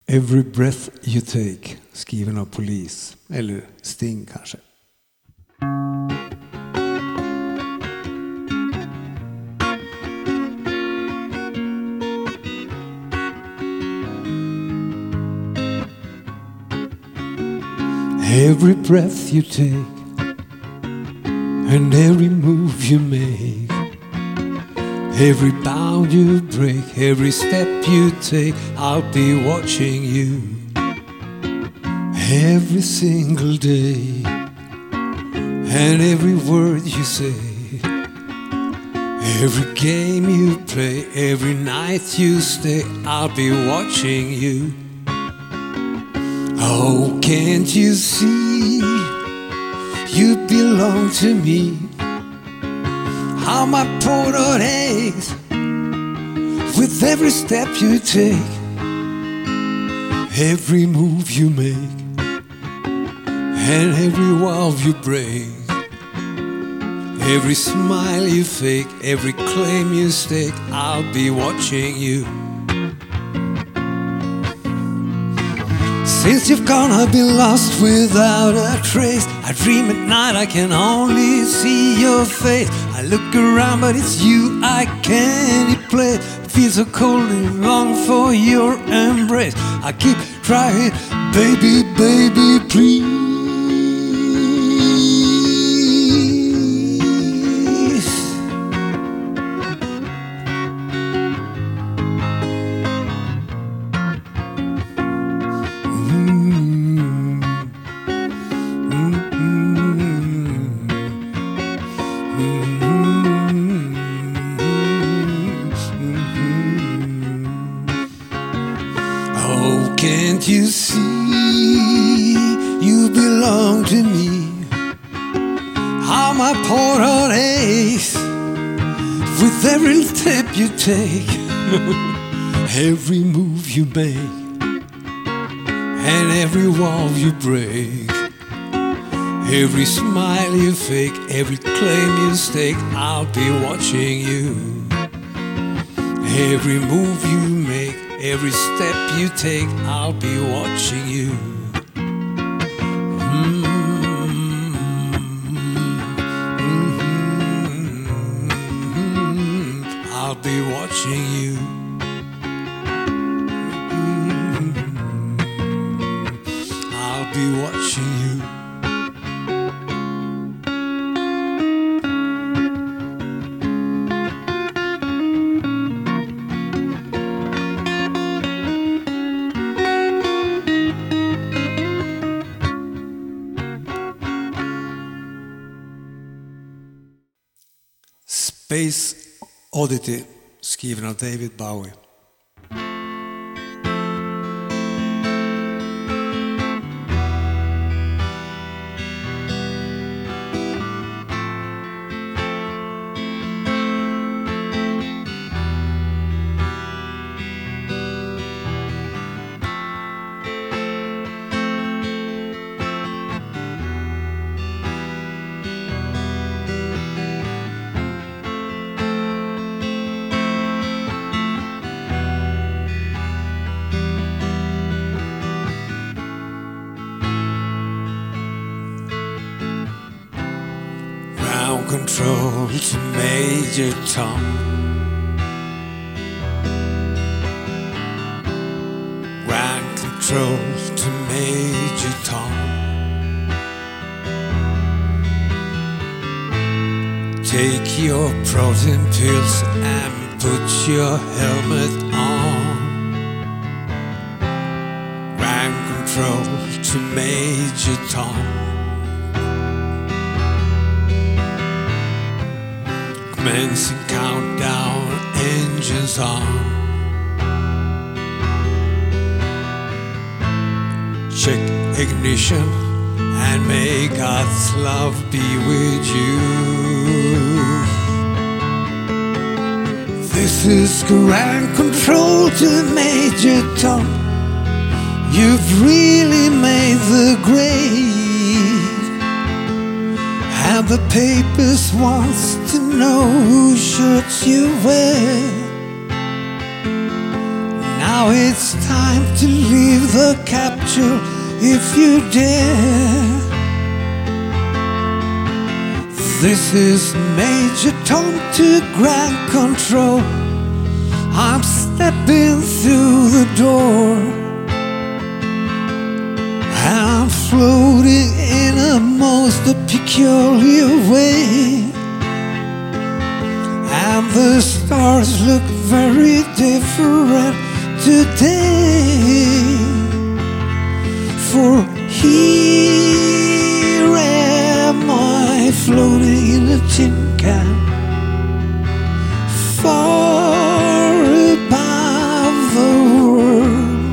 Every breath you take, skriven av Police, eller Sting kanske. Every breath you take and every move you make, every bound you break, every step you take, I'll be watching you every single day. And every word you say, every game you play, every night you stay, I'll be watching you. Oh, can't you see you belong to me? How my port aches with every step you take, every move you make, and every wall you break, every smile you fake, every claim you stake, I'll be watching you. Since you've gone, I've been lost without a trace. I dream at night, I can only see your face. I look around, but it's you I can't replace. It feels so cold and long for your embrace. I keep trying, baby, baby, please. Oh, can't you see you belong to me? How my poor heart aches with every step you take, every move you make, and every wall you break, every smile you fake, every claim you stake, I'll be watching you. Every move you make, every step you take, I'll be watching you. I'll be watching you. I'll be watching you. Space Oddity, skriven av David Bowie. Control to Major Tom. Ground control to Major Tom. Take your protein pills and put your helmet on. Ground control to Major Tom. Commencing countdown, engines on. Check ignition and may God's love be with you. This is ground control to Major Tom. You've really made the grade. And the papers wants to know whose shirts you wear. Now it's time to leave the capture if you dare. This is Major Tom to ground control. I'm stepping through the door, and I'm floating in a most peculiar way. And the stars look very different today. For here am I floating in a tin can, far above the world.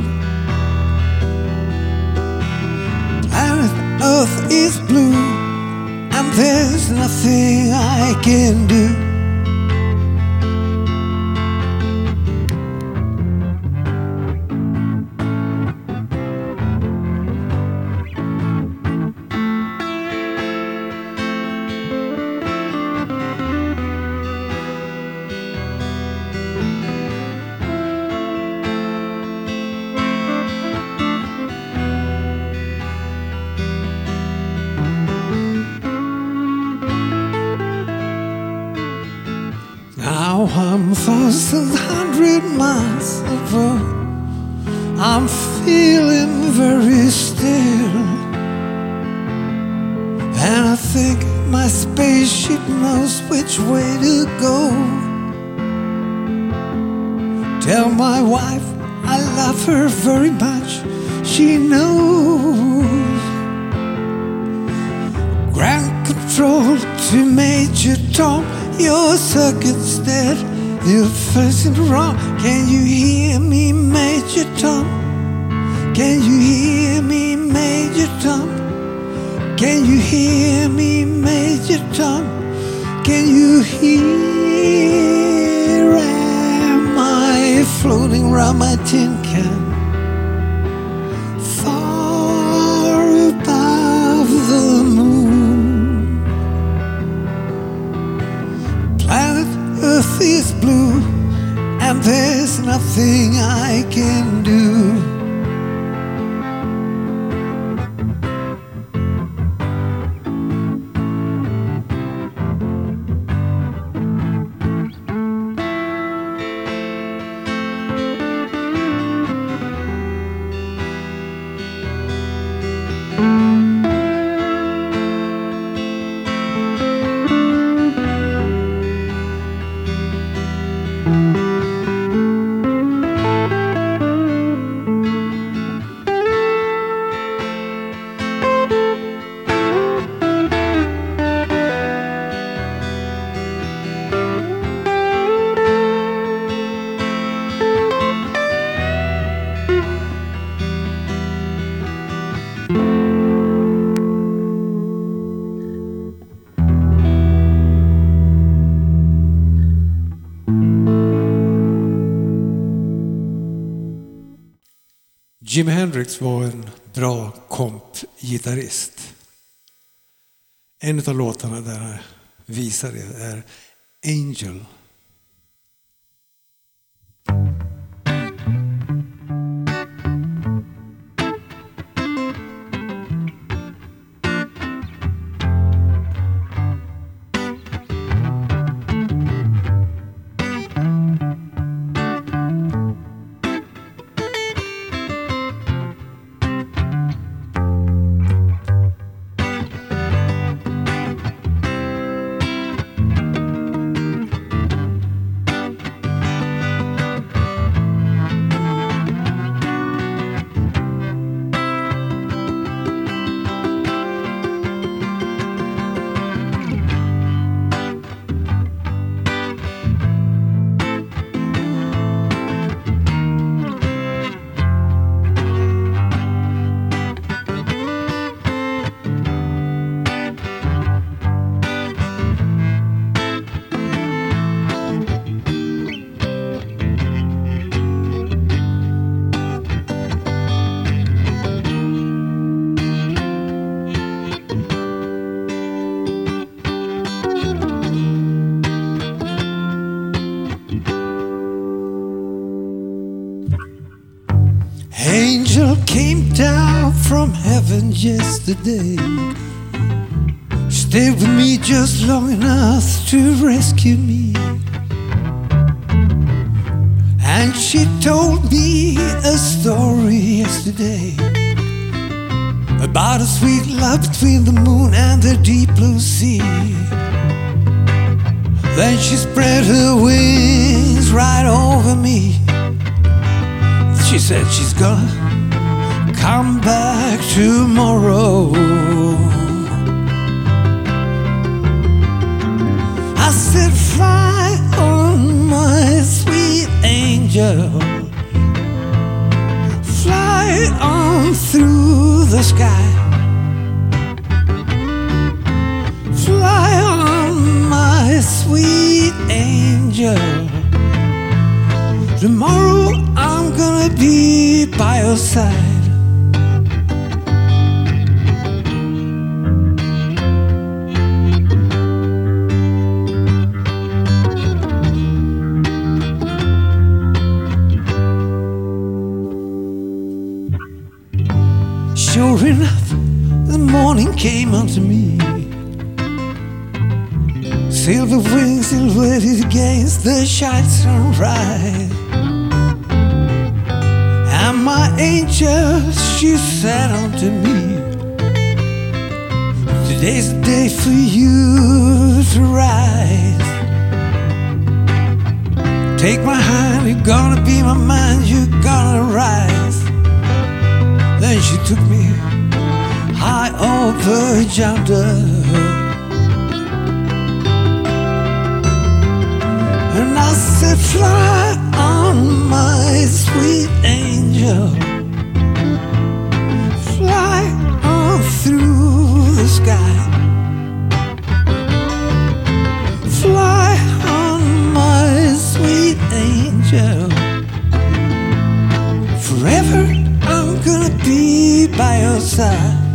Planet Earth is blue, and there's nothing I can do. Now I'm 1,000 miles above. I'm feeling very still, and I think my spaceship knows which way to go. Tell my wife I love her very much, she knows. Ground control to Major Tom, your circuit's dead, you're facing wrong. Can you hear me, Major Tom? Can you hear me, Major Tom? Can you hear me, Major Tom? Can you hear? Am I floating around my tin can, far above the moon? Planet Earth is blue, and there's nothing I can do. Jimi Hendrix var en bra kompgitarrist. En av låtarna där han visar det är Angel. angel came down from heaven yesterday. Stayed with me just long enough to rescue me. And she told me a story yesterday about a sweet love between the moon and the deep blue sea. Then she spread her wings right over me. She said she's gonna come back tomorrow. I said, fly on my sweet angel, fly on through the sky, fly on my sweet angel. Tomorrow I'm gonna be by your side. Sure enough, the morning came unto me. Silver wings silhouetted against the shining sunrise. And my angel, she said unto me, today's the day for you to rise. Take my hand, you're gonna be my man, you're gonna rise. Then she took me high over yonder, and I said, fly on my sweet angel, fly on through the sky, fly on my sweet angel. Forever I'm gonna be by your side.